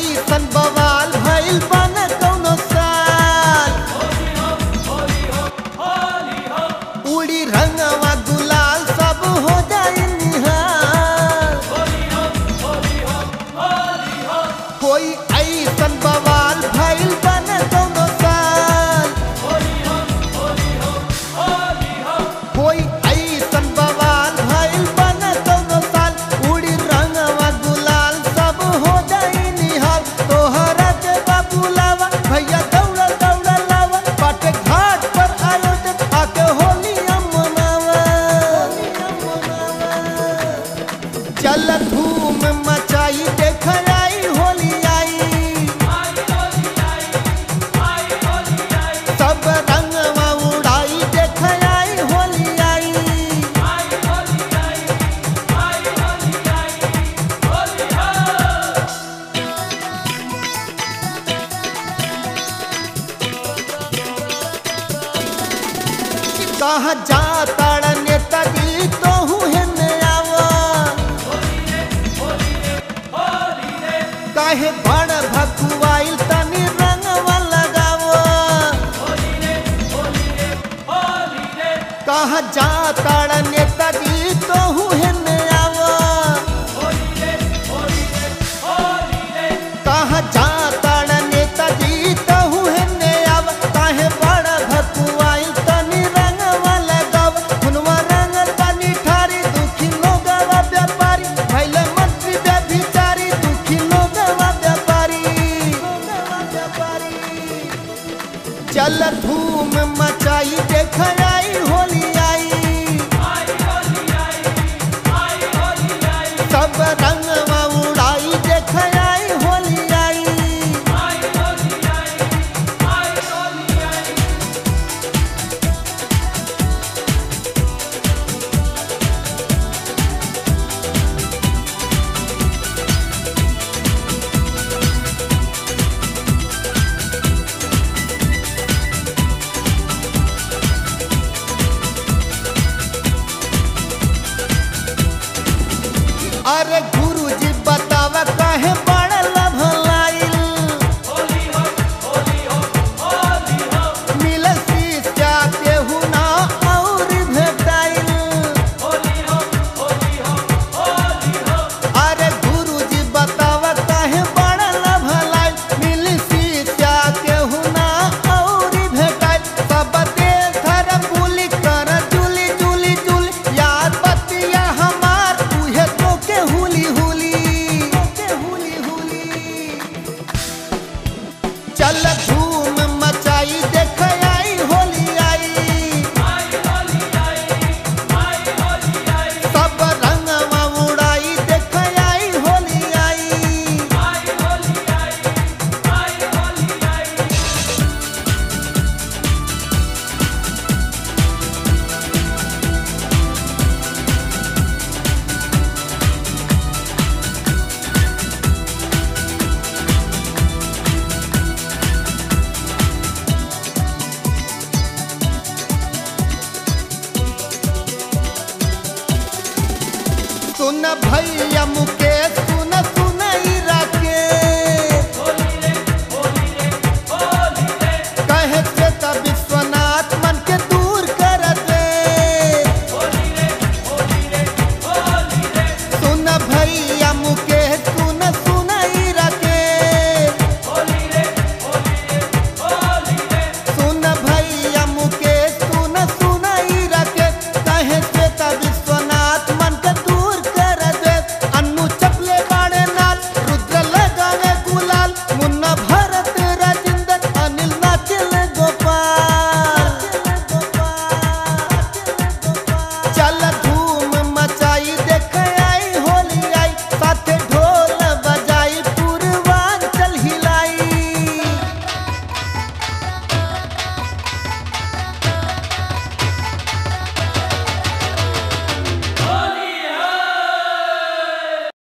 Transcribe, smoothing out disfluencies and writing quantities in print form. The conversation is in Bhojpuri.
ऐसन बवाल भइल बन कौनो साल उड़ी रंगवा गुलाल सब हो जाई निहाल कोई ऐसन बवाल भइल बन कौनो साल कोई ऐसन बवाल भइल बन कौनो साल उड़ी रंगवा गुलाल सब हो जाई निहाल तोहरा के बाबूलावा भैया दौड़ा दौड़ा लावा बाटे घाट पर आयोजन आके होली मनावा चल धूम मचाई देख आई होली आई सब रंगवा उड़ाई देख आई होली आई कहाँ जाता नेताजी तो हेने आवा काहे बड़ भकुआइल तनी रंगवा लगावा कहाँ जाता नेताजी तो हेने आवा कहाँ जाता नेताजी तो हेने आवा काहे बड़ भकुआइल तनी रंगवा लगावा हुनवा रंगल पानी ठारी दुखी लोगवा व्यापारी भइले मंत्री व्यभिचारी दुखी लोगवा व्यापारी चल धूम मचाई देख आई होली आई सब रंगवा उड़ाई देख आई होली आई अरे गुरुजी बतावा काहे बड़ लभलाइल मिल शीशा केहू ना और भेटाइल अरे गुरुजी बतावा काहे बड़ लभलाइल मिल शीशा केहू ना और भेटाइल सब देश धर बुली कर जुली जुली जुली याद बतिया हमार उहे तो के हुली हुली चल धूम मचाई देख आई होली आई सब रंगवा उड़ाई देख आई होली आई सुन भई